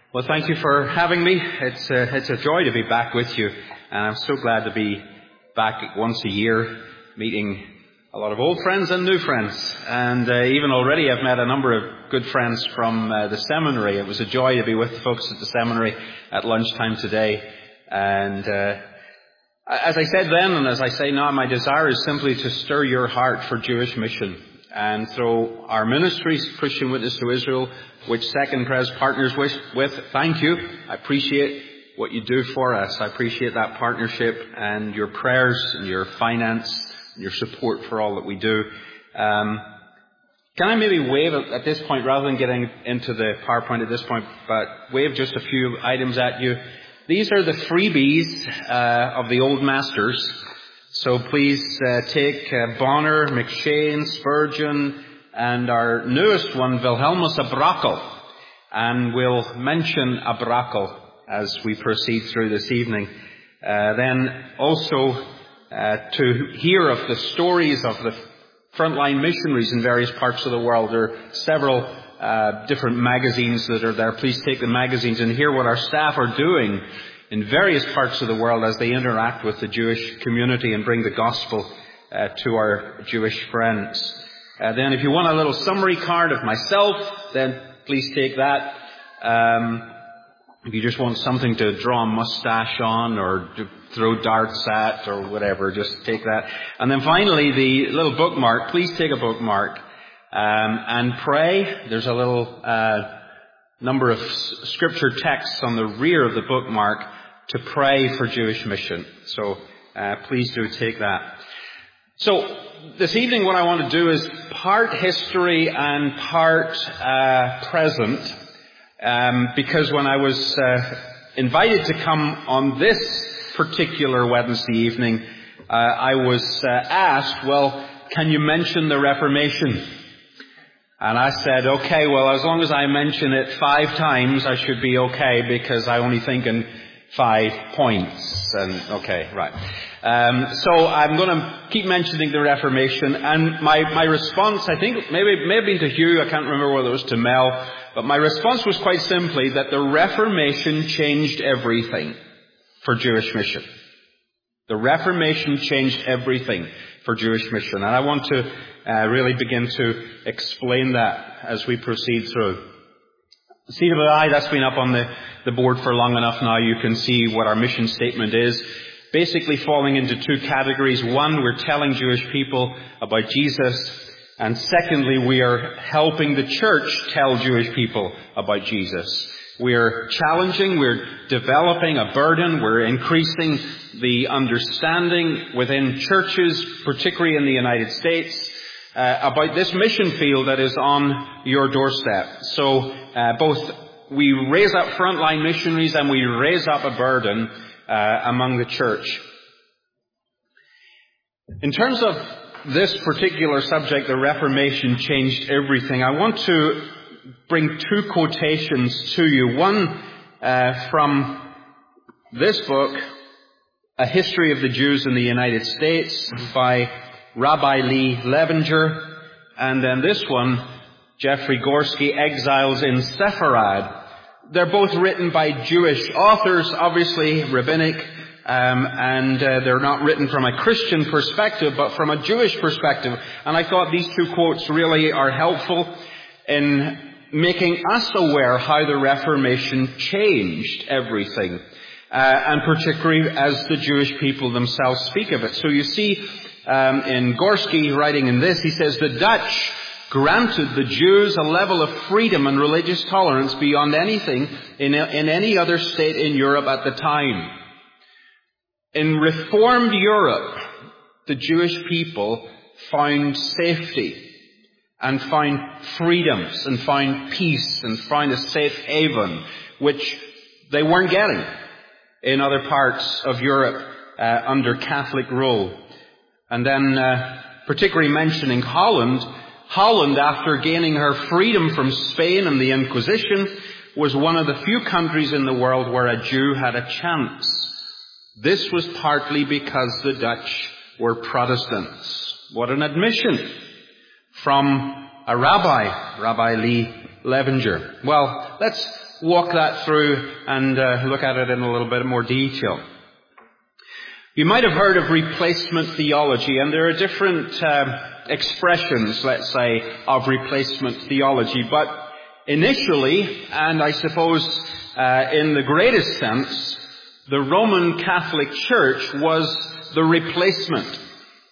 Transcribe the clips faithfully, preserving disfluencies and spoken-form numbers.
Well, thank you for having me. It's a, it's a joy to be back with you, and I'm so glad to be back once a year, meeting a lot of old friends and new friends. And uh, even already I've met a number of good friends from uh, the seminary. It was a joy to be with folks at the seminary at lunchtime today. And uh, as I said then, and as I say now, my desire is simply to stir your heart for Jewish mission. And through our ministries, Christian Witness to Israel, which Second Pres partners with, with, thank you. I appreciate what you do for us. I appreciate that partnership and your prayers and your finance and your support for all that we do. Um, can I maybe wave at this point, rather than getting into the PowerPoint at this point, but wave just a few items at you. These are the freebies uh, of the old masters. So please uh, take uh, Bonner, McShane, Spurgeon, and our newest one, Wilhelmus Abrakel. And we'll mention Abrakel as we proceed through this evening. Uh, then also uh, to hear of the stories of the frontline missionaries in various parts of the world. There are several uh, different magazines that are there. Please take the magazines and hear what our staff are doing in various parts of the world as they interact with the Jewish community and bring the gospel uh, to our Jewish friends. Uh, then if you want a little summary card of myself, then please take that. Um, if you just want something to draw a mustache on or to throw darts at or whatever, just take that. And then finally, the little bookmark. Please take a bookmark um, and pray. There's a little uh, number of s- scripture texts on the rear of the bookmark to pray for Jewish mission. So uh, please do take that. So this evening what I want to do is part history and part uh, present, um, because when I was uh, invited to come on this particular Wednesday evening, uh, I was uh, asked, well, can you mention the Reformation? And I said, okay, well, as long as I mention it five times, I should be okay, because I only think in five points. And okay, right. Um, so I'm going to keep mentioning the Reformation. And my, my response, I think, maybe, maybe to Hugh, I can't remember whether it was to Mel, but my response was quite simply that the Reformation changed everything for Jewish mission. The Reformation changed everything for Jewish mission. And I want to uh, really begin to explain that as we proceed through. See the eye, that's been up on the, the board for long enough now. You can see what our mission statement is. Basically falling into two categories. One, we're telling Jewish people about Jesus. And secondly, we are helping the church tell Jewish people about Jesus. We're challenging, we're developing a burden, we're increasing the understanding within churches, particularly in the United States, uh, about this mission field that is on your doorstep. So uh, both we raise up frontline missionaries and we raise up a burden uh, among the church. In terms of this particular subject, the Reformation changed everything, I want to bring two quotations to you. One uh, from this book, A History of the Jews in the United States by Rabbi Lee Levenger, and then this one, Jeffrey Gorski, Exiles in Sepharad. They're both written by Jewish authors, obviously rabbinic, um, and uh, they're not written from a Christian perspective, but from a Jewish perspective. And I thought these two quotes really are helpful in making us aware how the Reformation changed everything, uh, and particularly as the Jewish people themselves speak of it. So you see, um, in Gorski writing in this, he says, the Dutch granted the Jews a level of freedom and religious tolerance beyond anything in, in any other state in Europe at the time. In Reformed Europe, the Jewish people found safety and find freedoms and find peace and find a safe haven, which they weren't getting in other parts of Europe uh, under Catholic rule. And then uh, particularly mentioning Holland, Holland, after gaining her freedom from Spain and the Inquisition, was one of the few countries in the world where a Jew had a chance. This was partly because the Dutch were Protestants. What an admission from a rabbi, Rabbi Lee Levenger. Well, let's walk that through and uh, look at it in a little bit more detail. You might have heard of replacement theology, and there are different uh, expressions, let's say, of replacement theology. But initially, and I suppose uh, in the greatest sense, the Roman Catholic Church was the replacement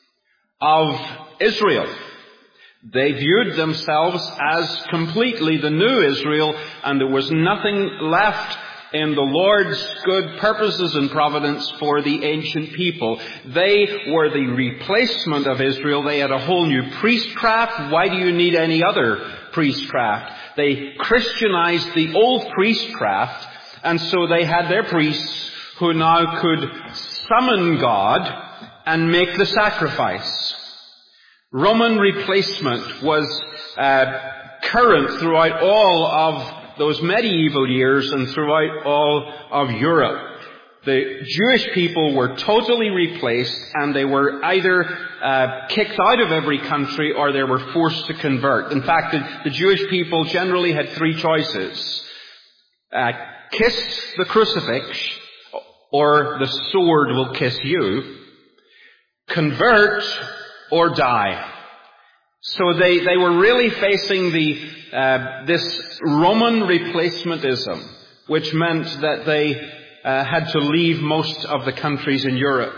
of Israel. They viewed themselves as completely the new Israel, and there was nothing left in the Lord's good purposes and providence for the ancient people. They were the replacement of Israel. They had a whole new priestcraft. Why do you need any other priestcraft? They Christianized the old priestcraft, and so they had their priests who now could summon God and make the sacrifice. Roman replacement was uh, current throughout all of those medieval years and throughout all of Europe. The Jewish people were totally replaced, and they were either uh, kicked out of every country or they were forced to convert. In fact, the, the Jewish people generally had three choices. Uh, kiss the crucifix, or the sword will kiss you. Convert, or die. So they, they were really facing the uh, this Roman replacementism, which meant that they uh, had to leave most of the countries in Europe.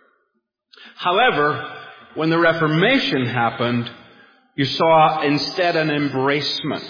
However, when the Reformation happened, you saw instead an embracement.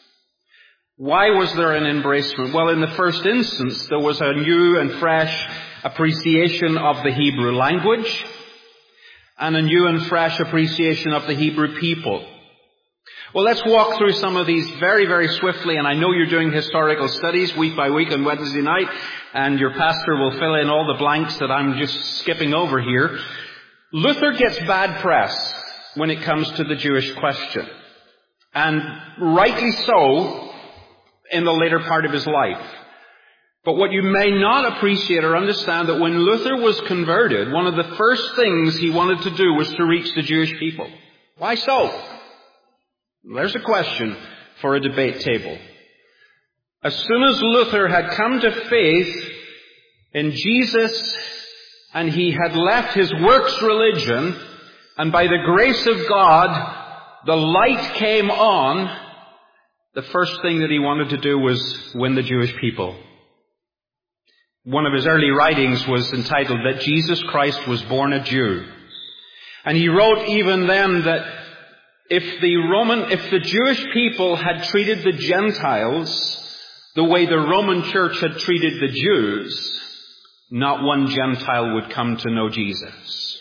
Why was there an embracement? Well, in the first instance, there was a new and fresh appreciation of the Hebrew language, and a new and fresh appreciation of the Hebrew people. Well, let's walk through some of these very, very swiftly, and I know you're doing historical studies week by week on Wednesday night, and your pastor will fill in all the blanks that I'm just skipping over here. Luther gets bad press when it comes to the Jewish question, and rightly so in the later part of his life. But what you may not appreciate or understand, that when Luther was converted, one of the first things he wanted to do was to reach the Jewish people. Why so? There's a question for a debate table. As soon as Luther had come to faith in Jesus, and he had left his works religion, and by the grace of God, the light came on, the first thing that he wanted to do was win the Jewish people. One of his early writings was entitled that Jesus Christ was born a Jew. And he wrote even then that if the Roman, if the Jewish people had treated the Gentiles the way the Roman Church had treated the Jews, not one Gentile would come to know Jesus.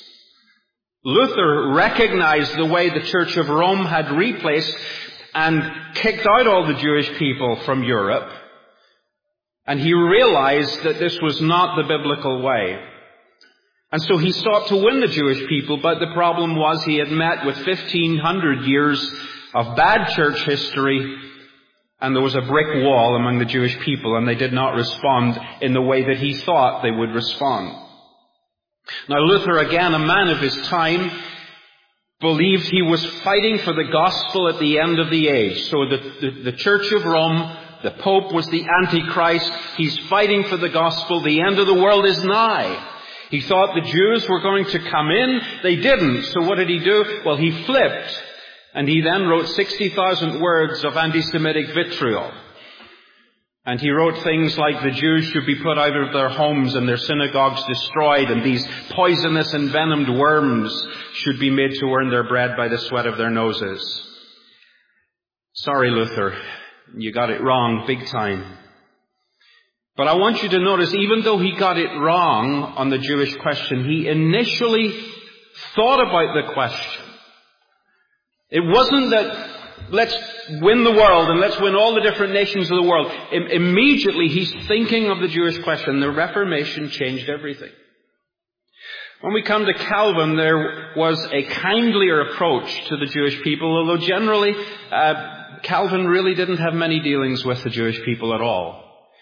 Luther recognized the way the Church of Rome had replaced and kicked out all the Jewish people from Europe. And he realized that this was not the biblical way. And so he sought to win the Jewish people, but the problem was he had met with fifteen hundred years of bad church history, and there was a brick wall among the Jewish people, and they did not respond in the way that he thought they would respond. Now Luther, again a man of his time, believed he was fighting for the gospel at the end of the age. So the, the, the Church of Rome, the Pope was the Antichrist. He's fighting for the gospel. The end of the world is nigh. He thought the Jews were going to come in. They didn't. So what did he do? Well, he flipped. And he then wrote sixty thousand words of anti-Semitic vitriol. And he wrote things like the Jews should be put out of their homes and their synagogues destroyed, and these poisonous and venomed worms should be made to earn their bread by the sweat of their noses. Sorry, Luther. You got it wrong big time. But I want you to notice, even though he got it wrong on the Jewish question, he initially thought about the question. It wasn't that let's win the world and let's win all the different nations of the world. I- immediately he's thinking of the Jewish question. The Reformation changed everything. When we come to Calvin, there was a kindlier approach to the Jewish people, although generally uh, Calvin really didn't have many dealings with the Jewish people at all.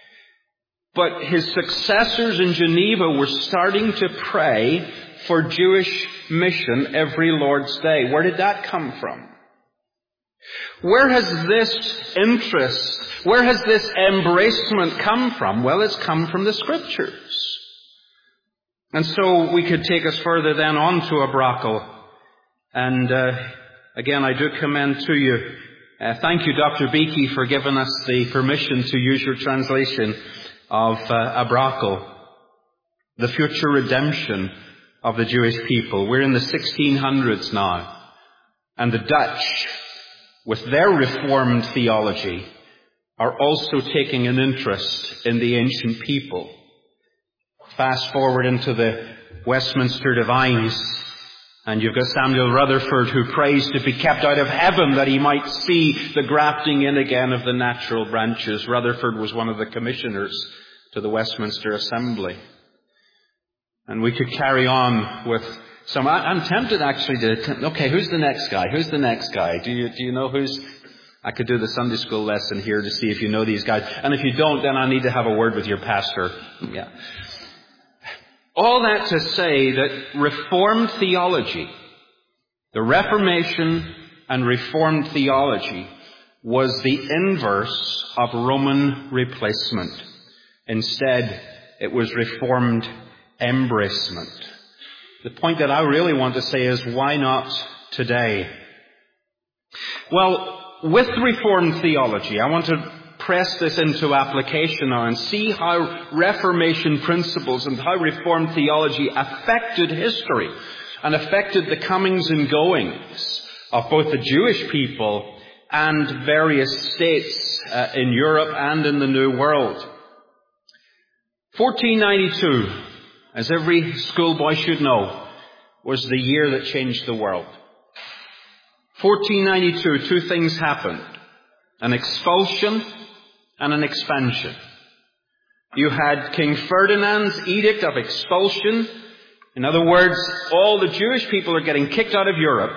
But his successors in Geneva were starting to pray for Jewish mission every Lord's Day. Where did that come from? Where has this interest Where has this embracement come from? Well, it's come from the Scriptures. And so we could take us further then on to Abrakel. And uh, again, I do commend to you, uh, thank you, Doctor Beakey, for giving us the permission to use your translation of uh, Abrakel, the future redemption of the Jewish people. We're in the sixteen hundreds now. And the Dutch, with their Reformed theology, are also taking an interest in the ancient people. Fast forward into the Westminster Divines, and you've got Samuel Rutherford, who prays to be kept out of heaven that he might see the grafting in again of the natural branches. Rutherford was one of the commissioners to the Westminster Assembly. And we could carry on with some. I'm tempted actually to, okay, who's the next guy? Who's the next guy? Do you, do you know who's, I could do the Sunday school lesson here to see if you know these guys. And if you don't, then I need to have a word with your pastor. Yeah. All that to say that Reformed theology, the Reformation and Reformed theology, was the inverse of Roman replacement. Instead, it was Reformed embracement. The point that I really want to say is, why not today? Well, with Reformed theology, I want to press this into application now and see how Reformation principles and how Reformed theology affected history and affected the comings and goings of both the Jewish people and various states uh, in Europe and in the New World. fourteen ninety-two, as every schoolboy should know, was the year that changed the world. fourteen ninety-two, two things happened. An expulsion and an expansion. You had King Ferdinand's edict of expulsion. In other words, all the Jewish people are getting kicked out of Europe.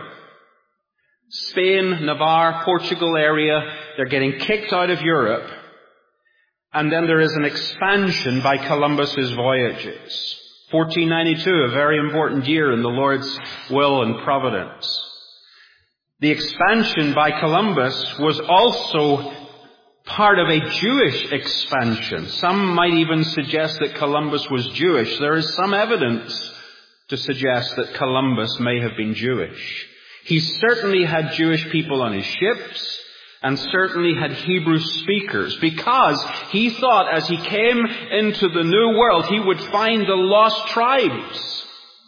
Spain, Navarre, Portugal area, they're getting kicked out of Europe. And then there is an expansion by Columbus's voyages. fourteen ninety-two, a very important year in the Lord's will and providence. The expansion by Columbus was also part of a Jewish expansion. Some might even suggest that Columbus was Jewish. There is some evidence to suggest that Columbus may have been Jewish. He certainly had Jewish people on his ships, and certainly had Hebrew speakers, because he thought as he came into the New World, he would find the lost tribes.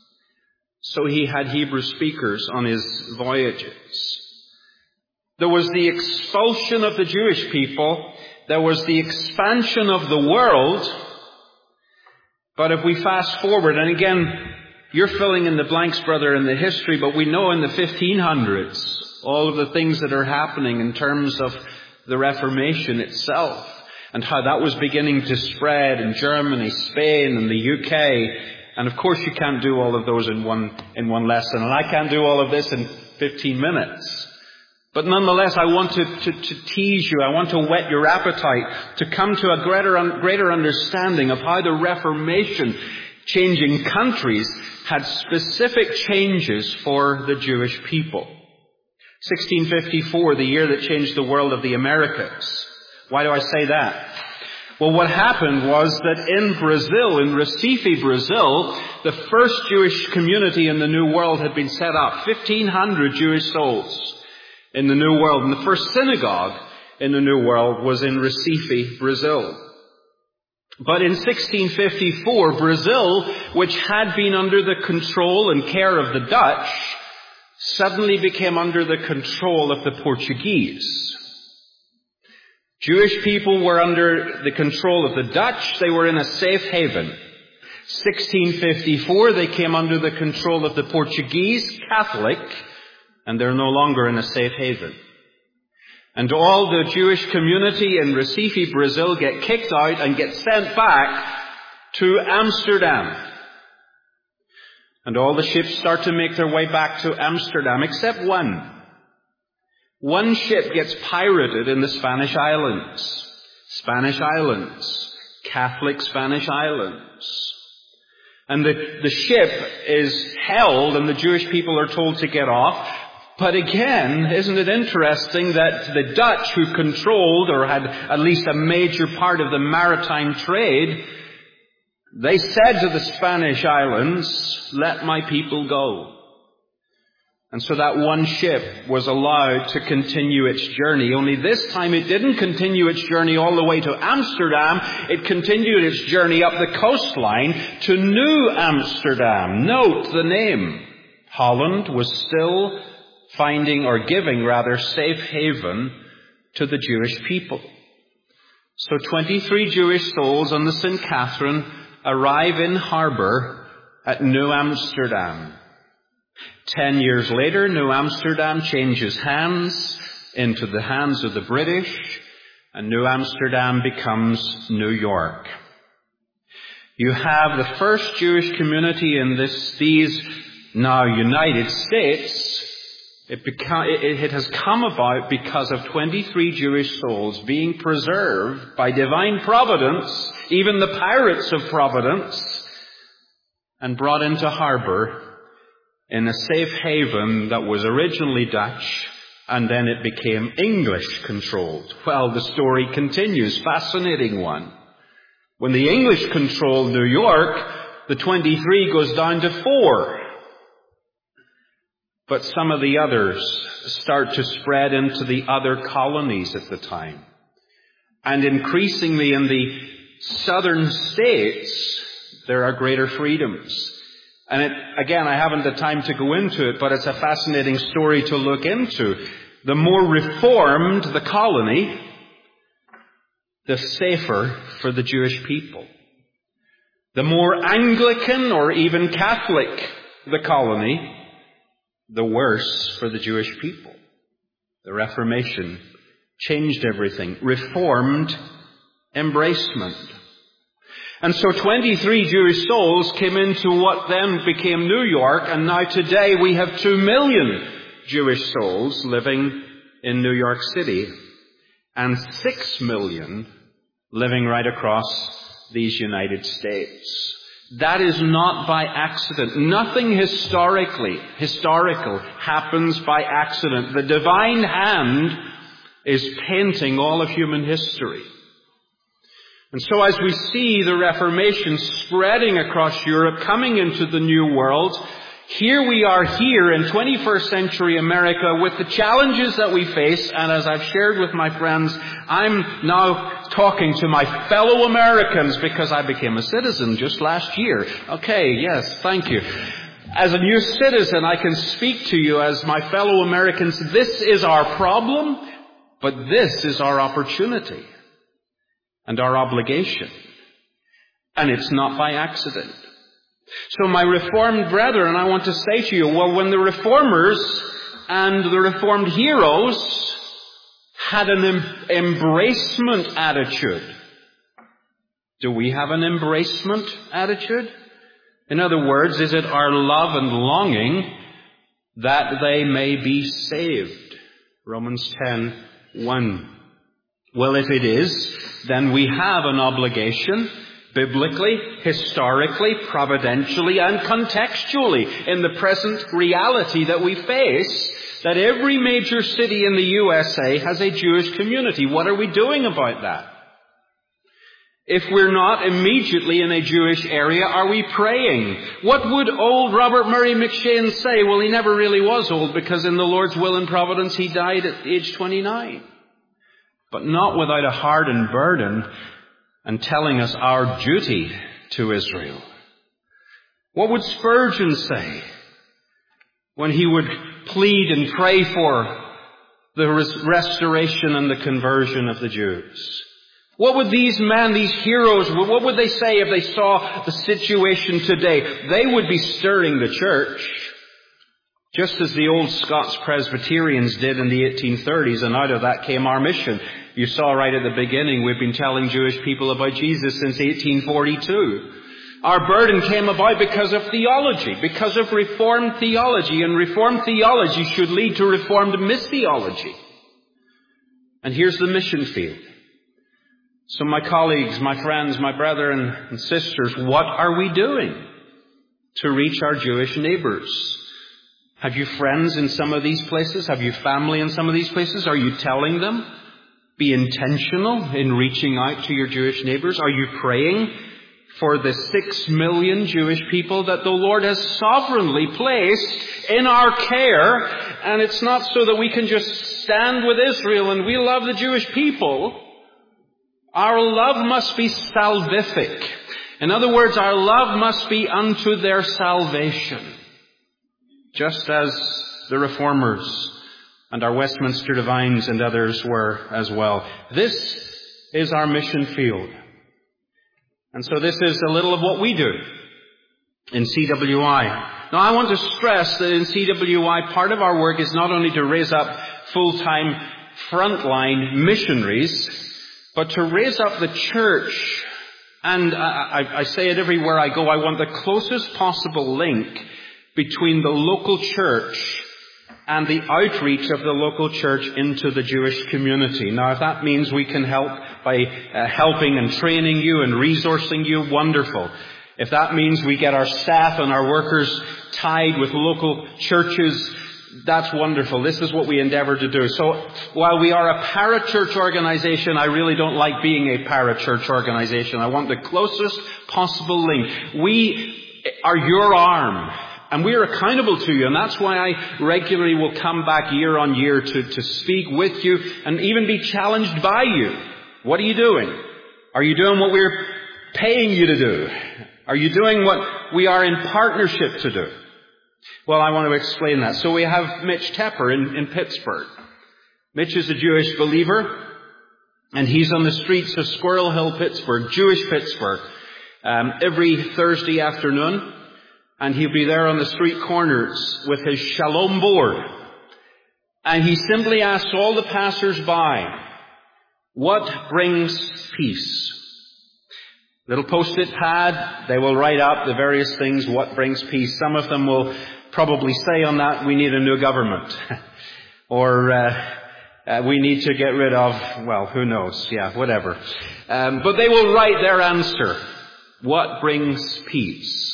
So he had Hebrew speakers on his voyages. There was the expulsion of the Jewish people. There was the expansion of the world. But if we fast forward, and again, you're filling in the blanks, brother, in the history, but we know in the fifteen hundreds, all of the things that are happening in terms of the Reformation itself, and how that was beginning to spread in Germany, Spain, and the U K. And of course you can't do all of those in one, in one lesson, and I can't do all of this in fifteen minutes. But nonetheless, I want to, to, to tease you, I want to whet your appetite to come to a greater, greater understanding of how the Reformation, changing countries, had specific changes for the Jewish people. sixteen fifty-four, the year that changed the world of the Americas. Why do I say that? Well, what happened was that in Brazil, in Recife, Brazil, the first Jewish community in the New World had been set up. fifteen hundred Jewish souls in the New World. And the first synagogue in the New World was in Recife, Brazil. But in sixteen fifty-four, Brazil, which had been under the control and care of the Dutch, suddenly became under the control of the Portuguese. Jewish people were under the control of the Dutch. They were in a safe haven. sixteen fifty-four, they came under the control of the Portuguese, Catholic, and they're no longer in a safe haven. And all the Jewish community in Recife, Brazil, get kicked out and get sent back to Amsterdam. And all the ships start to make their way back to Amsterdam, except one. One ship gets pirated in the Spanish islands. Spanish islands. Catholic Spanish islands. And the, the ship is held, and the Jewish people are told to get off. But again, isn't it interesting that the Dutch, who controlled or had at least a major part of the maritime trade, they said to the Spanish islands, "Let my people go." And so that one ship was allowed to continue its journey. Only this time it didn't continue its journey all the way to Amsterdam. It continued its journey up the coastline to New Amsterdam. Note the name. Holland was still finding, or giving rather, safe haven to the Jewish people. So twenty-three Jewish souls on the Saint Catherine arrive in harbour at New Amsterdam. Ten years later, New Amsterdam changes hands into the hands of the British, and New Amsterdam becomes New York. You have the first Jewish community in this, these now United States. It, beca- it, it has come about because of twenty-three Jewish souls being preserved by divine providence, even the pirates of Providence, and brought into harbour in a safe haven that was originally Dutch, and then it became English-controlled. Well, the story continues. Fascinating one. When the English controlled New York, the twenty-three goes down to four. But some of the others start to spread into the other colonies at the time. And increasingly in the southern states, there are greater freedoms. And it, again, I haven't the time to go into it, but it's a fascinating story to look into. The more reformed the colony, the safer for the Jewish people. The more Anglican or even Catholic the colony, the worse for the Jewish people. The Reformation changed everything. Reformed embracement. And so twenty-three Jewish souls came into what then became New York, and now today we have two million Jewish souls living in New York City, and six million living right across these United States. That is not by accident. Nothing historically, historical happens by accident. The divine hand is painting all of human history. And so as we see the Reformation spreading across Europe, coming into the New World, here we are here in twenty-first century America with the challenges that we face, and as I've shared with my friends, I'm now talking to my fellow Americans because I became a citizen just last year. Okay, yes, thank you. As a new citizen, I can speak to you as my fellow Americans. This is our problem, but this is our opportunity and our obligation. And it's not by accident. So my Reformed brethren, I want to say to you, well, when the Reformers and the Reformed heroes had an em- embracement attitude, do we have an embracement attitude? In other words, is it our love and longing that they may be saved? Romans ten one. Well, if it is, then we have an obligation, biblically, historically, providentially, and contextually, in the present reality that we face, that every major city in the U S A has a Jewish community. What are we doing about that? If we're not immediately in a Jewish area, are we praying? What would old Robert Murray McShane say? Well, he never really was old, because in the Lord's will and providence he died at age twenty-nine. But not without a hardened burden and telling us our duty to Israel. What would Spurgeon say when he would plead and pray for the res- restoration and the conversion of the Jews? What would these men, these heroes, what would they say if they saw the situation today? They would be stirring the church, just as the old Scots Presbyterians did in the eighteen thirties, and out of that came our mission. You saw right at the beginning, we've been telling Jewish people about Jesus since eighteen forty-two. Our burden came about because of theology, because of Reformed theology, and Reformed theology should lead to Reformed missiology. And here's the mission field. So my colleagues, my friends, my brethren and sisters, what are we doing to reach our Jewish neighbors? Have you friends in some of these places? Have you family in some of these places? Are you telling them? Be intentional in reaching out to your Jewish neighbors. Are you praying for the six million Jewish people that the Lord has sovereignly placed in our care? And it's not so that we can just stand with Israel and we love the Jewish people. Our love must be salvific. In other words, our love must be unto their salvation. Just as the Reformers and our Westminster Divines and others were as well. This is our mission field. And so this is a little of what we do in C W I. Now I want to stress that in C W I, part of our work is not only to raise up full-time frontline missionaries, but to raise up the church. And I, I, I say it everywhere I go, I want the closest possible link between the local church and the outreach of the local church into the Jewish community. Now, if that means we can help by uh, helping and training you and resourcing you, wonderful. If that means we get our staff and our workers tied with local churches, that's wonderful. This is what we endeavor to do. So, while we are a parachurch organization, I really don't like being a parachurch organization. I want the closest possible link. We are your arm. And we are accountable to you, and that's why I regularly will come back year on year to, to speak with you and even be challenged by you. What are you doing? Are you doing what we're paying you to do? Are you doing what we are in partnership to do? Well, I want to explain that. So we have Mitch Tepper in, in Pittsburgh. Mitch is a Jewish believer, and he's on the streets of Squirrel Hill, Pittsburgh, Jewish Pittsburgh, um, every Thursday afternoon. And he'll be there on the street corners with his shalom board. And he simply asks all the passers-by, what brings peace? Little post-it pad, they will write up the various things, what brings peace. Some of them will probably say on that, we need a new government. or uh, uh, we need to get rid of, well, who knows, yeah, whatever. Um, but they will write their answer, what brings peace?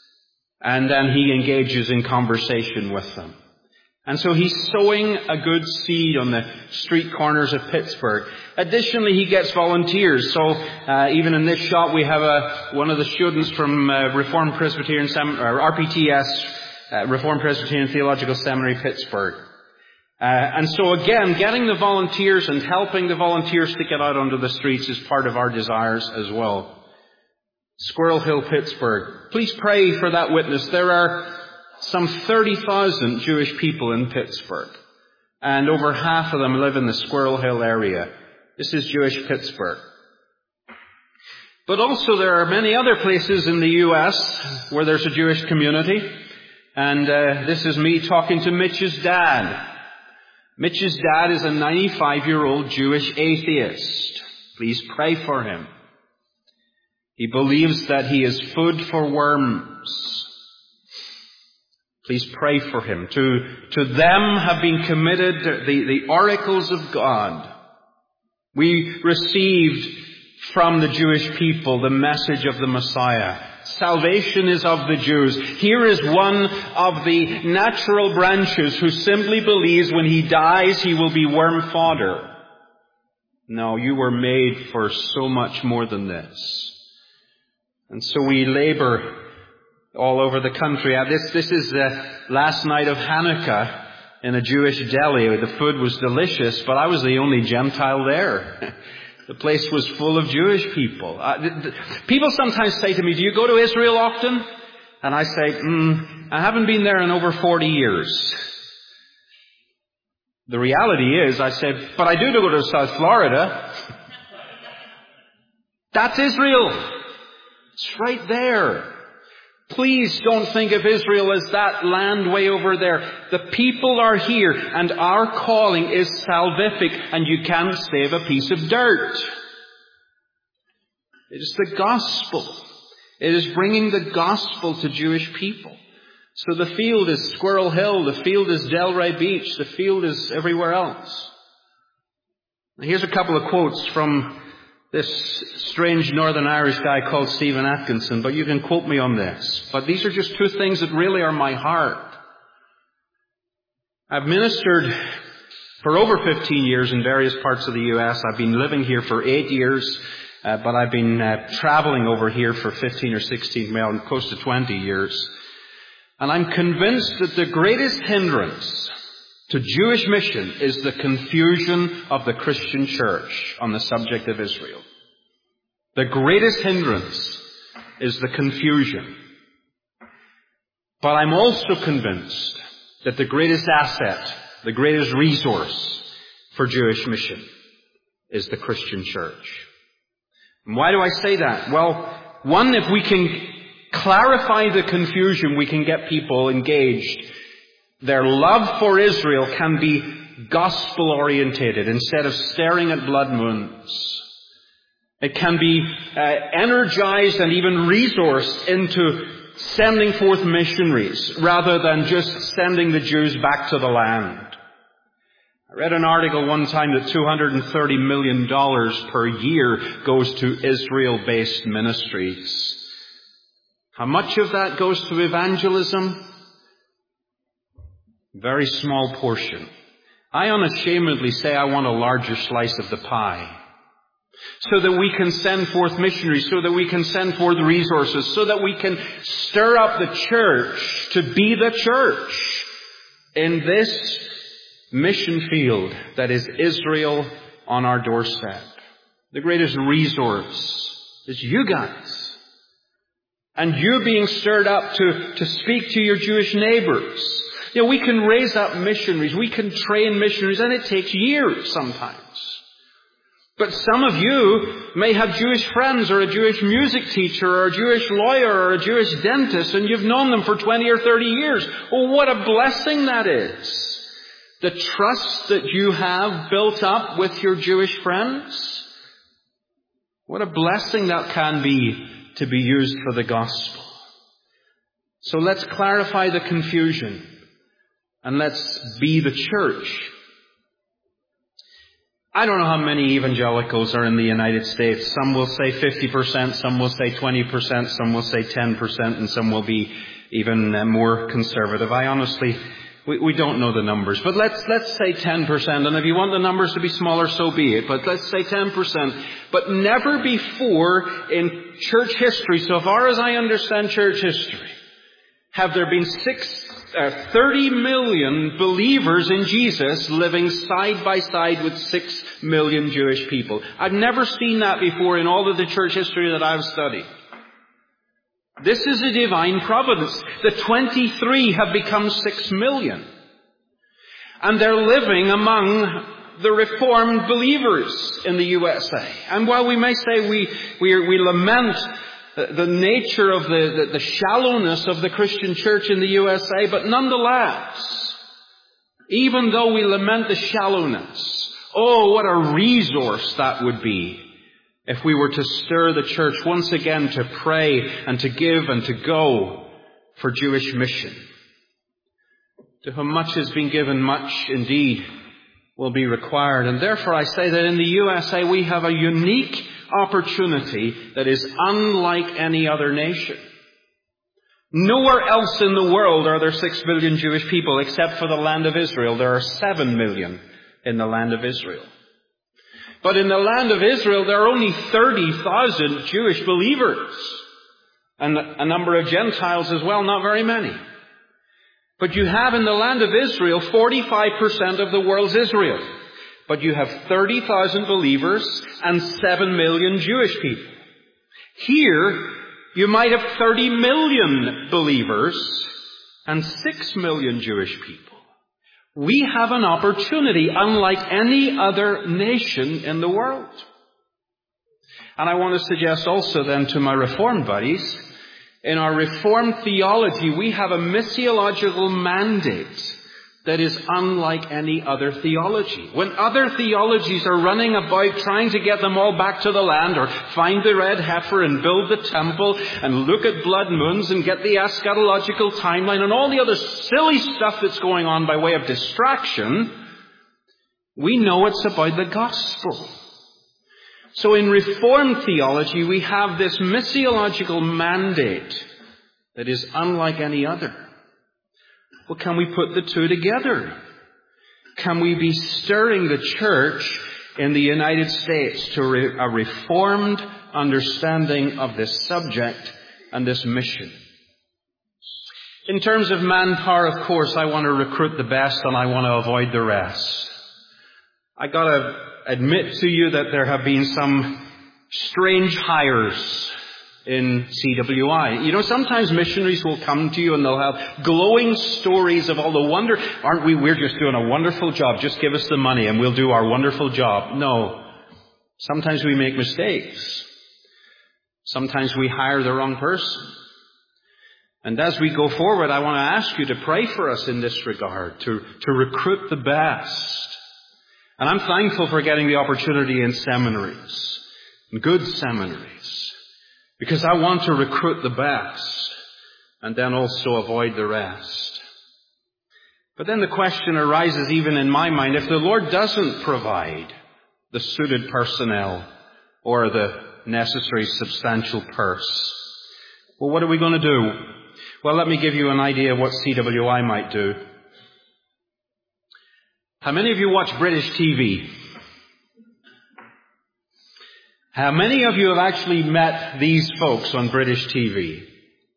And then he engages in conversation with them. And so he's sowing a good seed on the street corners of Pittsburgh. Additionally, he gets volunteers. So uh, even in this shot, we have a, one of the students from uh, Reformed Presbyterian Sem- or R P T S, uh, Reformed Presbyterian Theological Seminary, Pittsburgh. Uh, and so again, getting the volunteers and helping the volunteers to get out onto the streets is part of our desires as well. Squirrel Hill, Pittsburgh. Please pray for that witness. There are some thirty thousand Jewish people in Pittsburgh, and over half of them live in the Squirrel Hill area. This is Jewish Pittsburgh. But also there are many other places in the U S where there's a Jewish community, and uh, this is me talking to Mitch's dad. Mitch's dad is a ninety-five-year-old Jewish atheist. Please pray for him. He believes that he is food for worms. Please pray for him. To, to them have been committed the, the oracles of God. We received from the Jewish people the message of the Messiah. Salvation is of the Jews. Here is one of the natural branches who simply believes when he dies he will be worm fodder. No, you were made for so much more than this. And so we labor all over the country. This, this is the last night of Hanukkah in a Jewish deli. The food was delicious, but I was the only Gentile there. The place was full of Jewish people. Uh, th- th- people sometimes say to me, do you go to Israel often? And I say, mm, I haven't been there in over forty years. The reality is, I said, but I do go to South Florida. That's Israel. It's right there. Please don't think of Israel as that land way over there. The people are here, and our calling is salvific, and you can't save a piece of dirt. It is the gospel. It is bringing the gospel to Jewish people. So the field is Squirrel Hill, the field is Delray Beach, the field is everywhere else. Now here's a couple of quotes from this strange Northern Irish guy called Stephen Atkinson, but you can quote me on this. But these are just two things that really are my heart. I've ministered for over fifteen years in various parts of the U S. I've been living here for eight years, uh, but I've been uh, traveling over here for fifteen or sixteen, well, close to twenty years. And I'm convinced that the greatest hindrance to Jewish mission is the confusion of the Christian church on the subject of Israel. The greatest hindrance is the confusion. But I'm also convinced that the greatest asset, the greatest resource for Jewish mission is the Christian church. And why do I say that? Well, one, if we can clarify the confusion, we can get people engaged. Their love for Israel can be gospel-orientated instead of staring at blood moons. It can be uh, energized and even resourced into sending forth missionaries rather than just sending the Jews back to the land. I read an article one time that two hundred thirty million dollars per year goes to Israel-based ministries. How much of that goes to evangelism? Very small portion. I unashamedly say I want a larger slice of the pie, so that we can send forth missionaries, so that we can send forth resources, so that we can stir up the church to be the church in this mission field that is Israel on our doorstep. The greatest resource is you guys. And you being stirred up to, to speak to your Jewish neighbors. You know, we can raise up missionaries, we can train missionaries, and it takes years sometimes. But some of you may have Jewish friends or a Jewish music teacher or a Jewish lawyer or a Jewish dentist, and you've known them for twenty or thirty years. Oh, what a blessing that is. The trust that you have built up with your Jewish friends. What a blessing that can be to be used for the gospel. So let's clarify the confusion and let's be the church. I don't know how many evangelicals are in the United States. Some will say fifty percent, some will say twenty percent, some will say ten percent, and some will be even more conservative. I honestly, we, we don't know the numbers. But let's, let's say ten percent. And if you want the numbers to be smaller, so be it. But let's say ten percent. But never before in church history, so far as I understand church history, have there been six Uh, thirty million believers in Jesus living side by side with six million Jewish people. I've never seen that before in all of the church history that I've studied. This is a divine providence. The twenty-three have become six million. And they're living among the Reformed believers in the U S A. And while we may say we, we, we lament the nature of the, the, the shallowness of the Christian church in the U S A, but nonetheless, even though we lament the shallowness, oh, what a resource that would be if we were to stir the church once again to pray and to give and to go for Jewish mission. To whom much has been given, much indeed will be required. And therefore I say that in the U S A we have a unique opportunity that is unlike any other nation. Nowhere else in the world are there six million Jewish people except for the land of Israel. There are seven million in the land of Israel. But in the land of Israel there are only thirty thousand Jewish believers. And a number of Gentiles as well, not very many. But you have in the land of Israel forty-five percent of the world's Israel. But you have thirty thousand believers and seven million Jewish people. Here, you might have thirty million believers and six million Jewish people. We have an opportunity unlike any other nation in the world. And I want to suggest also then to my Reformed buddies, in our Reformed theology, we have a missiological mandate that is unlike any other theology. When other theologies are running about trying to get them all back to the land, or find the red heifer and build the temple and look at blood moons and get the eschatological timeline and all the other silly stuff that's going on by way of distraction, we know it's about the gospel. So in Reformed theology, we have this missiological mandate that is unlike any other. Well, can we put the two together? can we be stirring the church in the United States to a reformed understanding of this subject and this mission? In terms of manpower, of course, I want to recruit the best and I want to avoid the rest. I gotta admit to you that there have been some strange hires in C W I. You know, sometimes missionaries will come to you and they'll have glowing stories of all the wonder. Aren't we, we're just doing a wonderful job. Just give us the money and we'll do our wonderful job. No. Sometimes we make mistakes. Sometimes we hire the wrong person. And as we go forward, I want to ask you to pray for us in this regard, to, to recruit the best. And I'm thankful for getting the opportunity in seminaries, in good seminaries, because I want to recruit the best and then also avoid the rest. But then the question arises even in my mind, if the Lord doesn't provide the suited personnel or the necessary substantial purse, well, what are we going to do? Well, let me give you an idea of what C W I might do. How many of you watch British T V? How many of you have actually met these folks on British T V?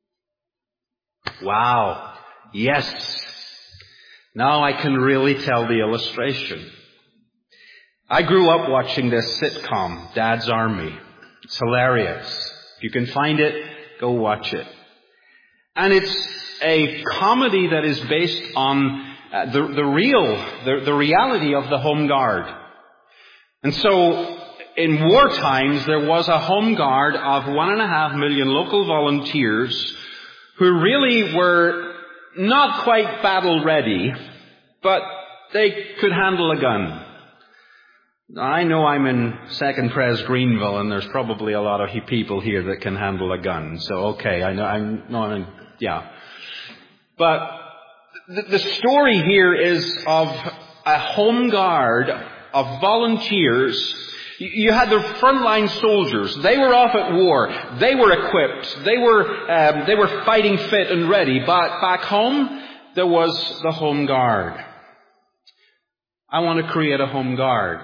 Wow. Yes. Now I can really tell the illustration. I grew up watching this sitcom, Dad's Army. It's hilarious. If you can find it, go watch it. And it's a comedy that is based on uh, the, the real, the, the reality of the Home Guard. And so, in war times, there was a Home Guard of one and a half million local volunteers who really were not quite battle ready, but they could handle a gun. I know I'm in Second Pres Greenville, and there's probably a lot of people here that can handle a gun. So, okay, I know, I'm, no, I'm, yeah. But the, the story here is of a home guard of volunteers. You had the frontline soldiers. They were off at war. They were equipped. They were, um, they were fighting fit and ready. But back home, there was the home guard. I want to create a home guard.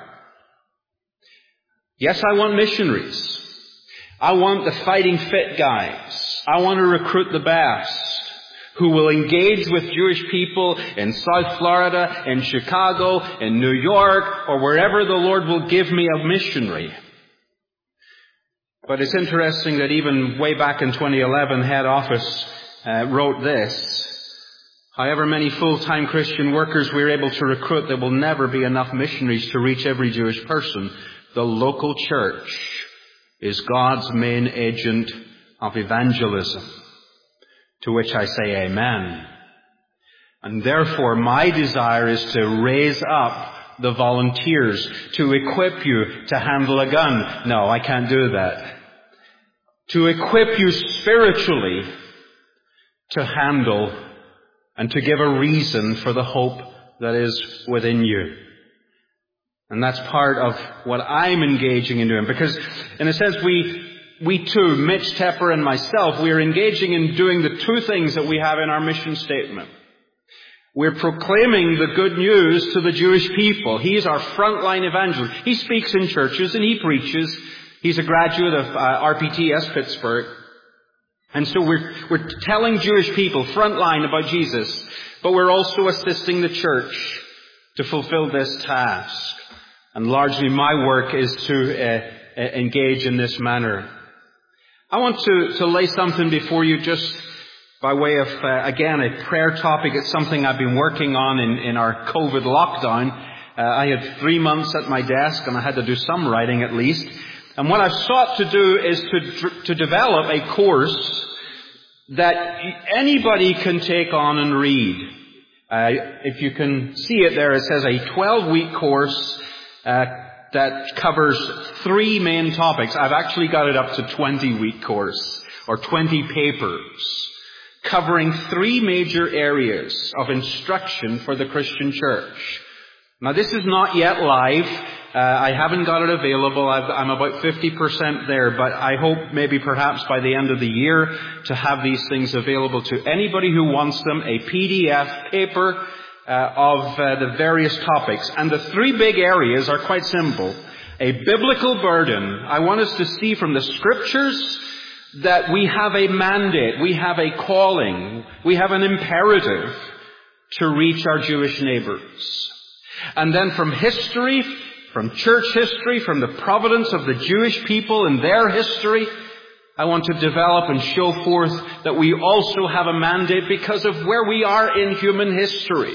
Yes, I want missionaries. I want the fighting fit guys. I want to recruit the best who will engage with Jewish people in South Florida, in Chicago, in New York, or wherever the Lord will give me a missionary. But it's interesting that even way back in twenty eleven, Head Office uh, wrote this: however many full-time Christian workers we're able to recruit, there will never be enough missionaries to reach every Jewish person. The local church is God's main agent of evangelism. To which I say amen. And therefore my desire is to raise up the volunteers, to equip you to handle a gun. No, I can't do that. To equip you spiritually to handle and to give a reason for the hope that is within you. And that's part of what I'm engaging in doing. Because, in a sense, we, we too, Mitch Tepper and myself, we are engaging in doing the two things that we have in our mission statement. We're proclaiming the good news to the Jewish people. He's our frontline evangelist. He speaks in churches and he preaches. He's a graduate of uh, R P T S Pittsburgh. And so we're, we're telling Jewish people frontline about Jesus. But we're also assisting the church to fulfill this task. And largely my work is to uh, uh, engage in this manner. I want to, to lay something before you just by way of, uh, again, a prayer topic. It's something I've been working on in, in our COVID lockdown. Uh, I had three months at my desk and I had to do some writing at least. And what I've sought to do is to, to develop a course that anybody can take on and read. Uh, if you can see it there, it says a twelve-week course Uh, that covers three main topics. I've actually got it up to twenty-week course, or twenty papers, covering three major areas of instruction for the Christian church. Now, this is not yet live. Uh, I haven't got it available. I've, I'm about fifty percent there, but I hope maybe perhaps by the end of the year to have these things available to anybody who wants them, a P D F paper, uh, of uh, the various topics. And the three big areas are quite simple. A biblical burden. I want us to see from the Scriptures that we have a mandate, we have a calling, we have an imperative to reach our Jewish neighbors. And then from history, from church history, from the providence of the Jewish people and their history, I want to develop and show forth that we also have a mandate because of where we are in human history.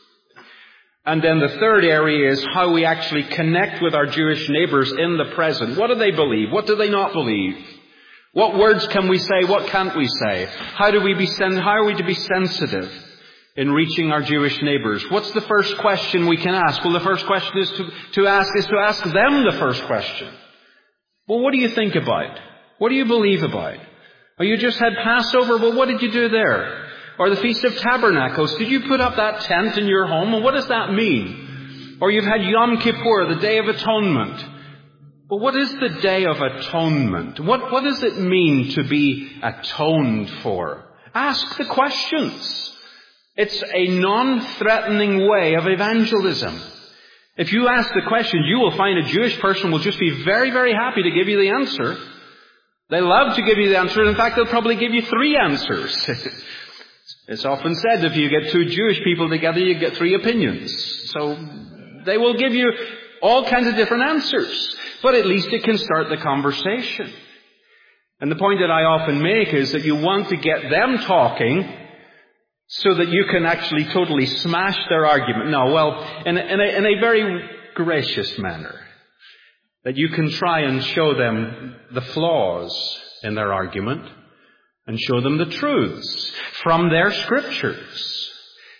And then the third area is how we actually connect with our Jewish neighbors in the present. What do they believe? What do they not believe? What words can we say? What can't we say? How do we be sen- how are we to be sensitive in reaching our Jewish neighbors? What's the first question we can ask? Well, the first question is to, to ask is to ask them the first question. Well, what do you think about? What do you believe about? Or you just had Passover? Well, what did you do there? Or the Feast of Tabernacles? Did you put up that tent in your home? Well, what does that mean? Or you've had Yom Kippur, the Day of Atonement. Well, what is the Day of Atonement? What, what does it mean to be atoned for? Ask the questions. It's a non-threatening way of evangelism. If you ask the question, you will find a Jewish person will just be very, very happy to give you the answer. They love to give you the answer. In fact, they'll probably give you three answers. It's often said if you get two Jewish people together, you get three opinions. So they will give you all kinds of different answers. But at least it can start the conversation. And the point that I often make is that you want to get them talking so that you can actually totally smash their argument. No, well, in a, in a, in a very gracious manner. That you can try and show them the flaws in their argument and show them the truths from their Scriptures.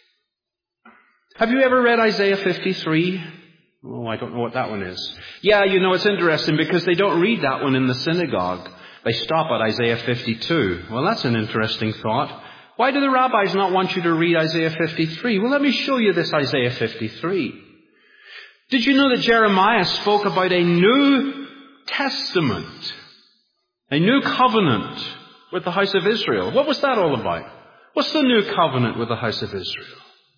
Have you ever read Isaiah fifty-three? Oh, I don't know what that one is. Yeah, you know, it's interesting because they don't read that one in the synagogue. They stop at Isaiah fifty-two. Well, that's an interesting thought. Why do the rabbis not want you to read Isaiah fifty-three? Well, let me show you this Isaiah fifty-three. Did you know that Jeremiah spoke about a new testament, a new covenant with the house of Israel? What was that all about? What's the new covenant with the house of Israel?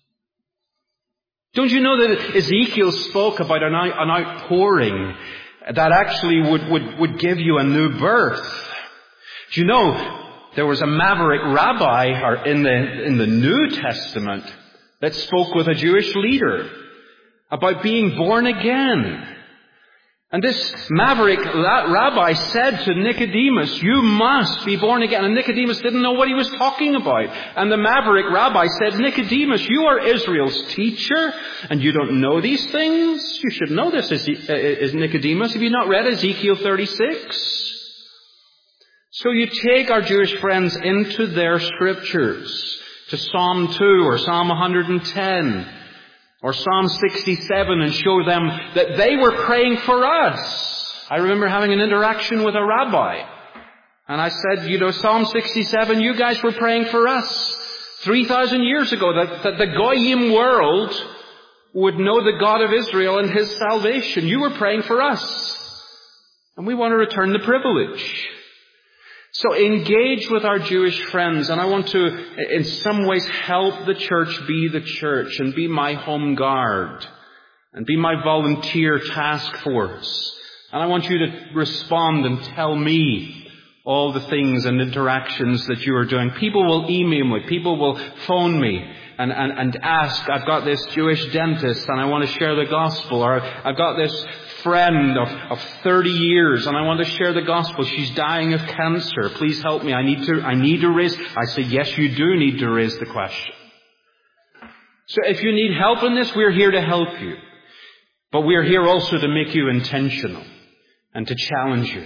Don't you know that Ezekiel spoke about an, out, an outpouring that actually would, would, would give you a new birth? Do you know there was a maverick rabbi in the, in the New Testament that spoke with a Jewish leader about being born again. And this maverick rabbi said to Nicodemus, you must be born again. And Nicodemus didn't know what he was talking about. And the maverick rabbi said, Nicodemus, you are Israel's teacher, and you don't know these things? You should know this, is Nicodemus. Have you not read Ezekiel thirty-six? So you take our Jewish friends into their Scriptures, to Psalm two or Psalm one hundred ten. Or Psalm sixty-seven, and show them that they were praying for us. I remember having an interaction with a rabbi. And I said, you know, Psalm sixty-seven, you guys were praying for us three thousand years ago, that, that the Goyim world would know the God of Israel and His salvation. You were praying for us. And we want to return the privilege. So engage with our Jewish friends, and I want to, in some ways, help the church be the church and be my home guard and be my volunteer task force. And I want you to respond and tell me all the things and interactions that you are doing. People will email me. People will phone me and, and, and ask, I've got this Jewish dentist and I want to share the gospel. Or I've got this friend of, of thirty years and I want to share the gospel. She's dying of cancer. Please help me. I need to, I need to raise. I say, yes, you do need to raise the question. So if you need help in this, we're here to help you. But we're here also to make you intentional and to challenge you.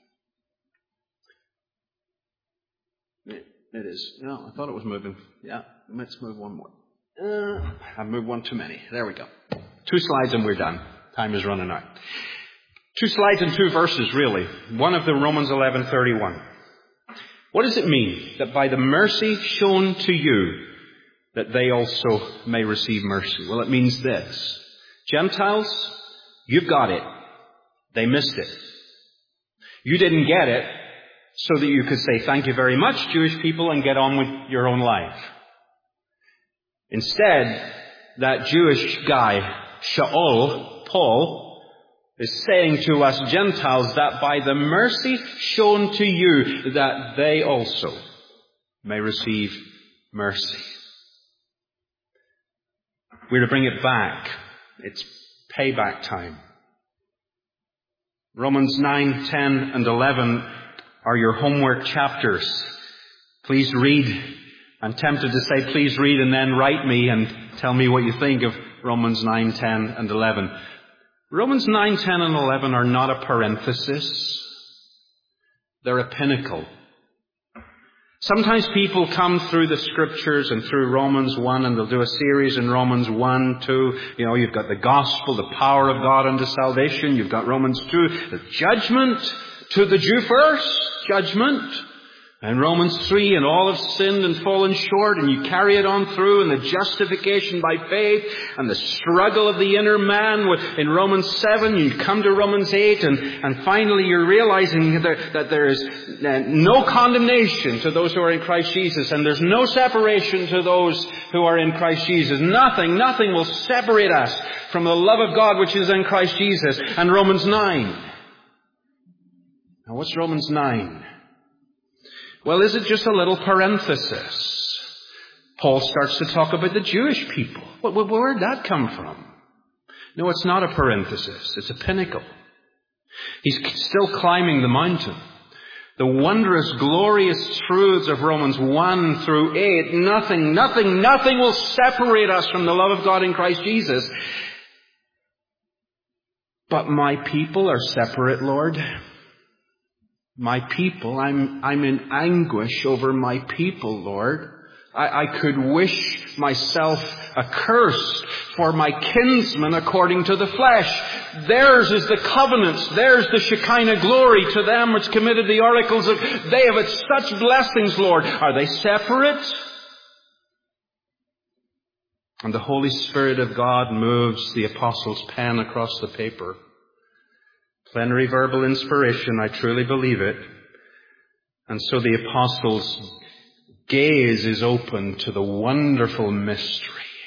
It is. No, I thought it was moving. Yeah, let's move one more. Uh, I've moved one too many. There we go. Two slides and we're done. Time is running out. Two slides and two verses, really. One of them, Romans eleven thirty-one. What does it mean that by the mercy shown to you, that they also may receive mercy? Well, it means this. Gentiles, you've got it. They missed it. You didn't get it so that you could say, thank you very much, Jewish people, and get on with your own life. Instead, that Jewish guy, Shaul, Paul, is saying to us Gentiles that by the mercy shown to you, that they also may receive mercy. We're to bring it back. It's payback time. Romans nine, ten, and eleven are your homework chapters. Please read. I'm tempted to say please read and then write me and tell me what you think of Romans nine, ten, and eleven. Romans nine, ten, and eleven are not a parenthesis. They're a pinnacle. Sometimes people come through the Scriptures and through Romans one, and they'll do a series in Romans one, two. You know, you've got the gospel, the power of God unto salvation. You've got Romans two, the judgment to the Jew first, judgment. And Romans three, and all have sinned and fallen short, and you carry it on through, and the justification by faith, and the struggle of the inner man. In Romans seven, you come to Romans eight, and, and finally you're realizing that, that there is no condemnation to those who are in Christ Jesus, and there's no separation to those who are in Christ Jesus. Nothing, nothing will separate us from the love of God which is in Christ Jesus. And Romans nine. Now what's Romans nine? Well, is it just a little parenthesis? Paul starts to talk about the Jewish people. Where did that come from? No, it's not a parenthesis. It's a pinnacle. He's still climbing the mountain. The wondrous, glorious truths of Romans one through eight, nothing, nothing, nothing will separate us from the love of God in Christ Jesus. But my people are separate, Lord. My people, I'm, I'm in anguish over my people, Lord. I, I could wish myself accursed for my kinsmen according to the flesh. Theirs is the covenants. Theirs the Shekinah glory to them which committed the oracles of, they have had such blessings, Lord. Are they separate? And the Holy Spirit of God moves the apostle's pen across the paper. Plenary verbal inspiration, I truly believe it. And so the apostle's gaze is open to the wonderful mystery.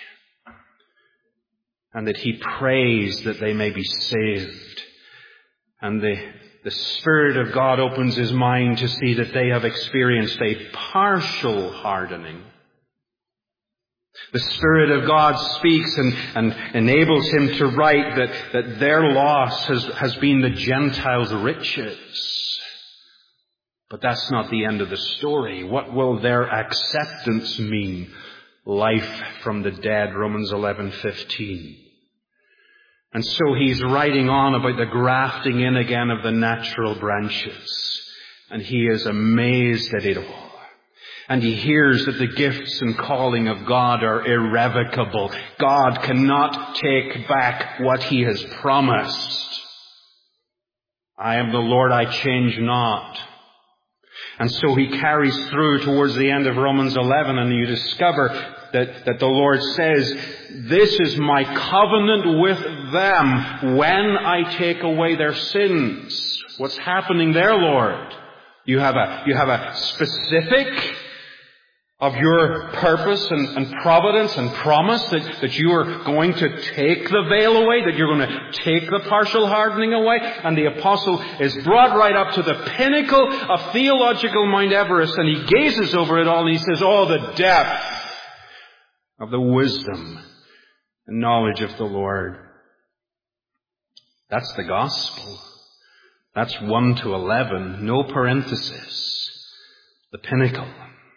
And that he prays that they may be saved. And the, the Spirit of God opens his mind to see that they have experienced a partial hardening. The Spirit of God speaks and, and enables him to write that, that their loss has, has been the Gentiles' riches. But that's not the end of the story. What will their acceptance mean? Life from the dead, Romans eleven fifteen. And so he's writing on about the grafting in again of the natural branches. And he is amazed at it all. And he hears that the gifts and calling of God are irrevocable. God cannot take back what he has promised. I am the Lord, I change not. And so he carries through towards the end of Romans eleven, and you discover that, that the Lord says, this is my covenant with them when I take away their sins. What's happening there, Lord? You have a, you have a specific of your purpose and, and providence and promise that, that you are going to take the veil away, that you're going to take the partial hardening away. And the apostle is brought right up to the pinnacle of theological Mount Everest, and he gazes over it all and he says, oh, the depth of the wisdom and knowledge of the Lord. That's the gospel. That's one to eleven, no parenthesis. The pinnacle.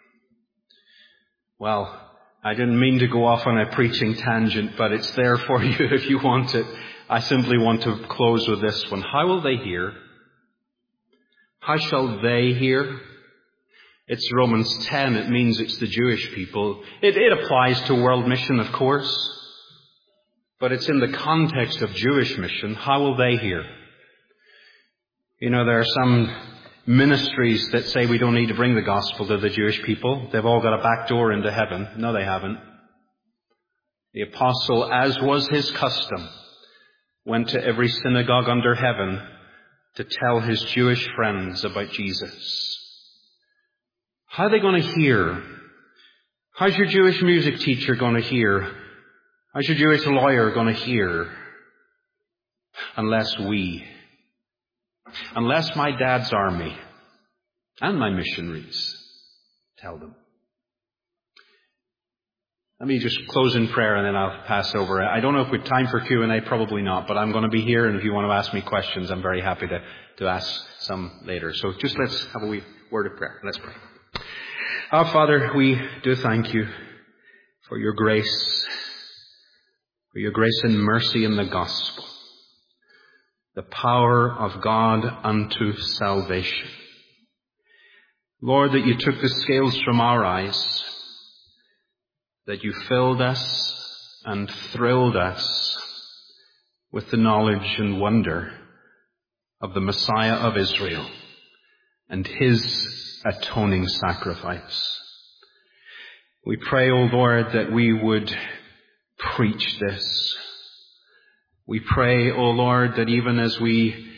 Well, I didn't mean to go off on a preaching tangent, but it's there for you if you want it. I simply want to close with this one. How will they hear? How shall they hear? It's Romans ten. It means it's the Jewish people. It, it applies to world mission, of course. But it's in the context of Jewish mission. How will they hear? You know, there are some ministries that say we don't need to bring the gospel to the Jewish people. They've all got a back door into heaven. No, they haven't. The apostle, as was his custom, went to every synagogue under heaven to tell his Jewish friends about Jesus. How are they going to hear? How's your Jewish music teacher going to hear How's your Jewish lawyer going to hear unless we, unless my dad's army and my missionaries tell them? Let me just close in prayer and then I'll pass over. I don't know if we have time for Q and A, probably not, but I'm going to be here, and if you want to ask me questions, I'm very happy to, to ask some later. So just let's have a wee word of prayer. Let's pray. Our Father, we do thank you for your grace, for your grace and mercy in the gospel, the power of God unto salvation. Lord, that you took the scales from our eyes, that you filled us and thrilled us with the knowledge and wonder of the Messiah of Israel and his atoning sacrifice. We pray, O Lord, that we would preach this. We pray, O Lord, that even as we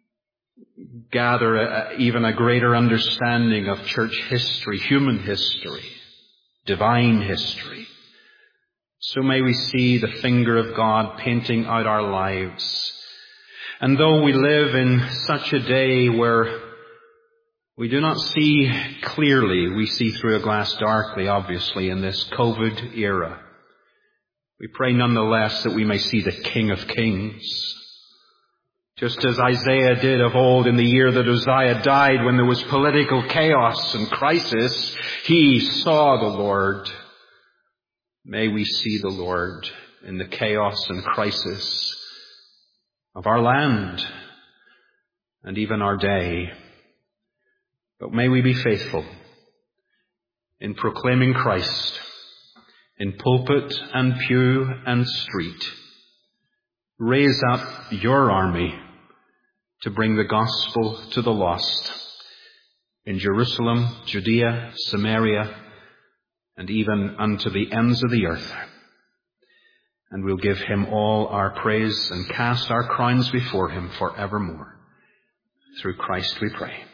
gather a, even a greater understanding of church history, human history, divine history, so may we see the finger of God painting out our lives. And though we live in such a day where we do not see clearly, we see through a glass darkly, obviously, in this COVID era, we pray nonetheless that we may see the King of Kings. Just as Isaiah did of old in the year that Uzziah died, when there was political chaos and crisis, he saw the Lord. May we see the Lord in the chaos and crisis of our land and even our day. But may we be faithful in proclaiming Christ in pulpit and pew and street. Raise up your army to bring the gospel to the lost in Jerusalem, Judea, Samaria, and even unto the ends of the earth. And we'll give him all our praise and cast our crowns before him forevermore. Through Christ we pray.